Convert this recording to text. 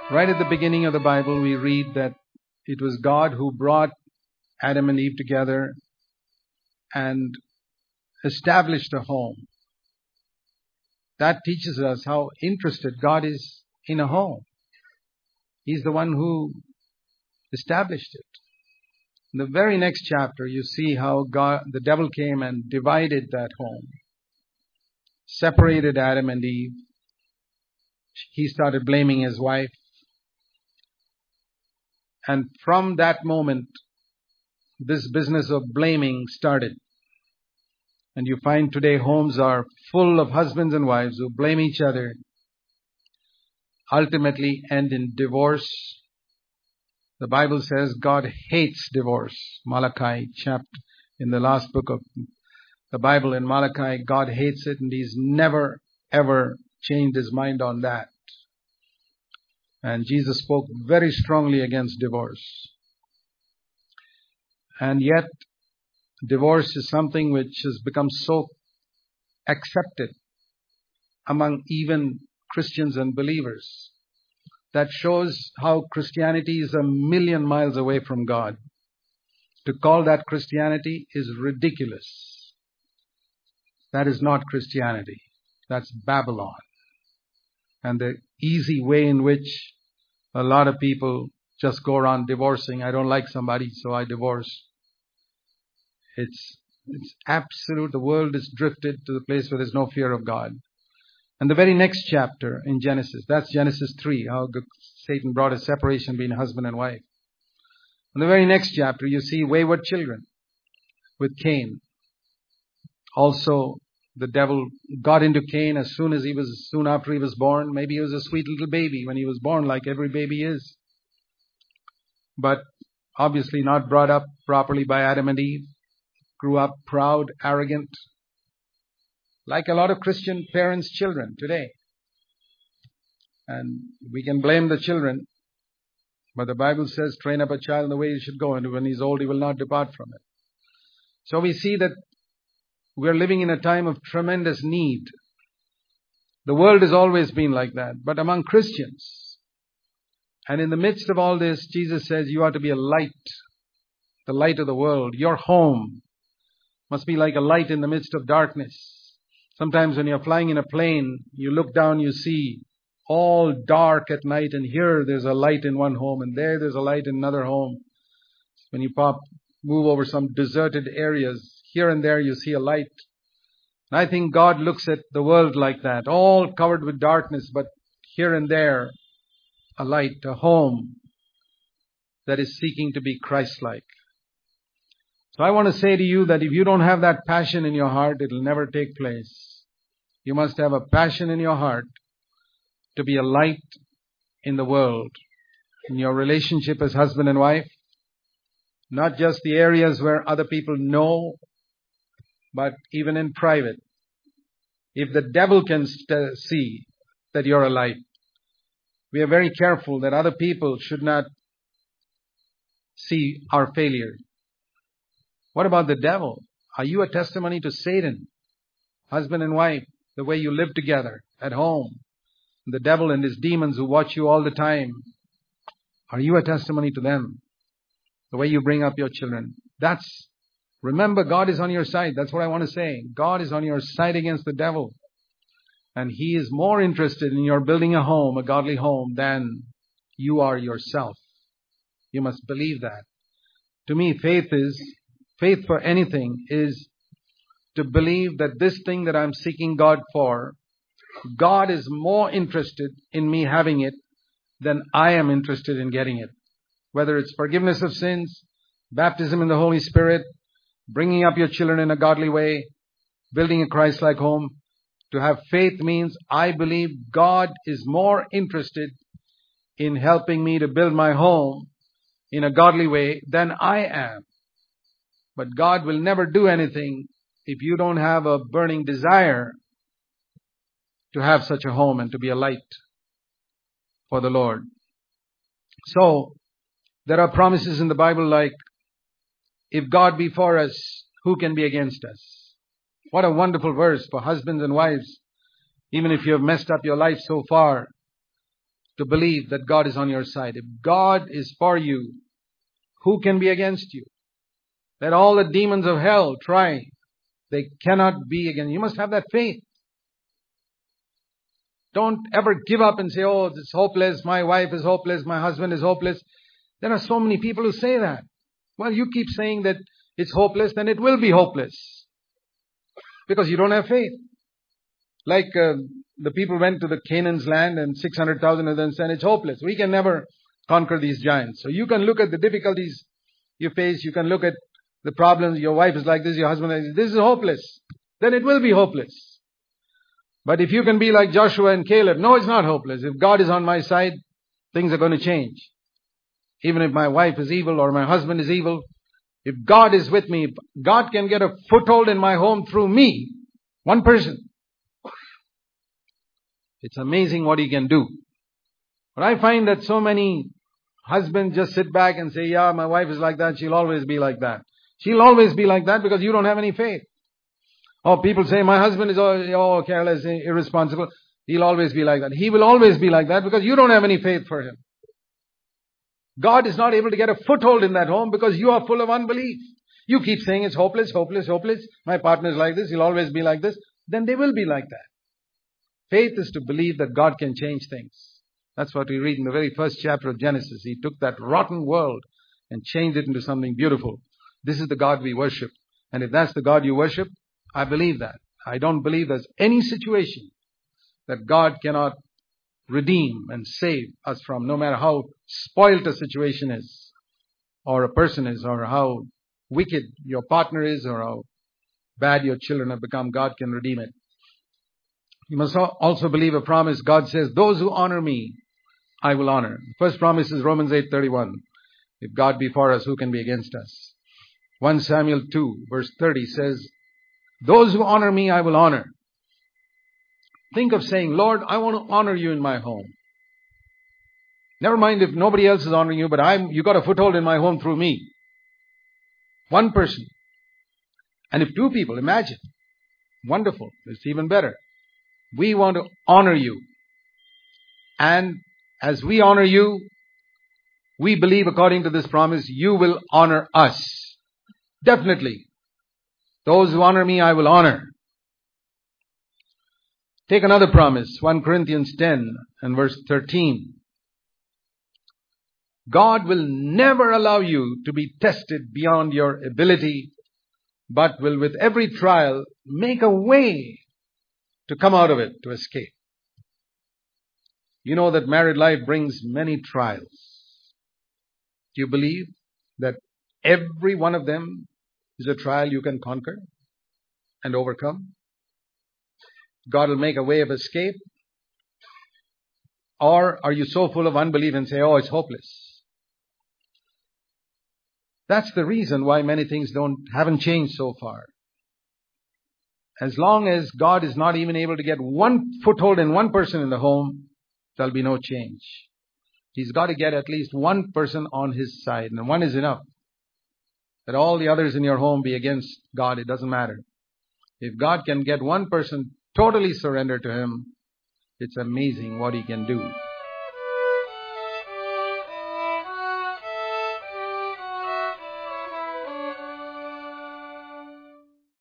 Right at the beginning of the Bible, we read that it was God who brought Adam and Eve together and established a home. That teaches us how interested God is in a home. He's the one who established it. In the very next chapter, you see how the devil came and divided that home, separated Adam and Eve. He started blaming his wife. And from that moment, this business of blaming started. And you find today homes are full of husbands and wives who blame each other, ultimately end in divorce. The Bible says God hates divorce. Malachi chapter, in the last book of the Bible in Malachi, God hates it, and He's never ever changed His mind on that. And Jesus spoke very strongly against divorce. And yet, divorce is something which has become so accepted among even Christians and believers. That shows how Christianity is a million miles away from God. To call that Christianity is ridiculous. That is not Christianity. That's Babylon. And the easy way in which a lot of people just go around divorcing. I don't like somebody, so I divorce. It's absolute. The world is drifted to the place where there's no fear of God. And the very next chapter in Genesis, that's Genesis 3, how Satan brought a separation between husband and wife. In the very next chapter, you see wayward children with Cain. Also, the devil got into Cain soon after he was born. Maybe he was a sweet little baby when he was born, like every baby is. But obviously not brought up properly by Adam and Eve. Grew up proud, arrogant, like a lot of Christian parents' children today. And we can blame the children, but the Bible says, train up a child in the way he should go, and when he's old, he will not depart from it. So we see that we're living in a time of tremendous need. The world has always been like that, but among Christians. And in the midst of all this, Jesus says you are to be a light, the light of the world. Your home must be like a light in the midst of darkness. Sometimes when you're flying in a plane, you look down, you see all dark at night, and here there's a light in one home, and there's a light in another home. When you move over some deserted areas, here and there you see a light. And I think God looks at the world like that, all covered with darkness, but here and there a light, a home that is seeking to be Christ-like. So I want to say to you that if you don't have that passion in your heart, it will never take place. You must have a passion in your heart to be a light in the world, in your relationship as husband and wife, not just the areas where other people know, but even in private. If the devil can see that you're a light, we are very careful that other people should not see our failure. What about the devil? Are you a testimony to Satan? Husband and wife, the way you live together at home. The devil and his demons who watch you all the time. Are you a testimony to them? The way you bring up your children. Remember, God is on your side. That's what I want to say. God is on your side against the devil. And He is more interested in your building a home, a godly home, than you are yourself. You must believe that. To me, faith for anything is to believe that this thing that I'm seeking God for, God is more interested in me having it than I am interested in getting it. Whether it's forgiveness of sins, baptism in the Holy Spirit, bringing up your children in a godly way, building a Christ-like home. To have faith means I believe God is more interested in helping me to build my home in a godly way than I am. But God will never do anything if you don't have a burning desire to have such a home and to be a light for the Lord. So, there are promises in the Bible like, if God be for us, who can be against us? What a wonderful verse for husbands and wives. Even if you have messed up your life so far, to believe that God is on your side. If God is for you, who can be against you? Let all the demons of hell try. They cannot be against you. You must have that faith. Don't ever give up and say, oh, it's hopeless. My wife is hopeless. My husband is hopeless. There are so many people who say that. Well, you keep saying that it's hopeless, then it will be hopeless. Because you don't have faith. Like the people went to the Canaan's land and 600,000 of them said it's hopeless. We can never conquer these giants. So you can look at the difficulties you face. You can look at the problems. Your wife is like this, your husband is like this. This is hopeless. Then it will be hopeless. But if you can be like Joshua and Caleb, no, it's not hopeless. If God is on my side, things are going to change. Even if my wife is evil or my husband is evil, if God is with me, God can get a foothold in my home through me. One person. It's amazing what He can do. But I find that so many husbands just sit back and say, yeah, my wife is like that, she'll always be like that. She'll always be like that because you don't have any faith. Or people say, my husband is careless, irresponsible. He'll always be like that. He will always be like that because you don't have any faith for him. God is not able to get a foothold in that home because you are full of unbelief. You keep saying it's hopeless, hopeless, hopeless. My partner is like this, he'll always be like this. Then they will be like that. Faith is to believe that God can change things. That's what we read in the very first chapter of Genesis. He took that rotten world and changed it into something beautiful. This is the God we worship. And if that's the God you worship, I believe that. I don't believe there's any situation that God cannot redeem and save us from, no matter how spoiled a situation is, or a person is, or how wicked your partner is, or how bad your children have become. God can redeem it. You must also believe a promise. God says, those who honor me, I will honor. The first promise is Romans 8:31. If God be for us, who can be against us? 1 Samuel 2 verse 30 says, those who honor me, I will honor. Think of saying, Lord, I want to honor you in my home. Never mind if nobody else is honoring you, but you got a foothold in my home through me. One person. And if two people, imagine. Wonderful. It's even better. We want to honor you. And as we honor you, we believe according to this promise, you will honor us. Definitely. Those who honor me, I will honor. Take another promise, 1 Corinthians 10 and verse 13. God will never allow you to be tested beyond your ability, but will with every trial make a way to come out of it, to escape. You know that married life brings many trials. Do you believe that every one of them is a trial you can conquer and overcome? God will make a way of escape? Or are you so full of unbelief and say, oh, it's hopeless? That's the reason why many things haven't changed so far. As long as God is not even able to get one foothold in one person in the home, there'll be no change. He's got to get at least one person on His side, and one is enough. That all the others in your home be against God, it doesn't matter. If God can get one person totally surrendered to Him, it's amazing what He can do.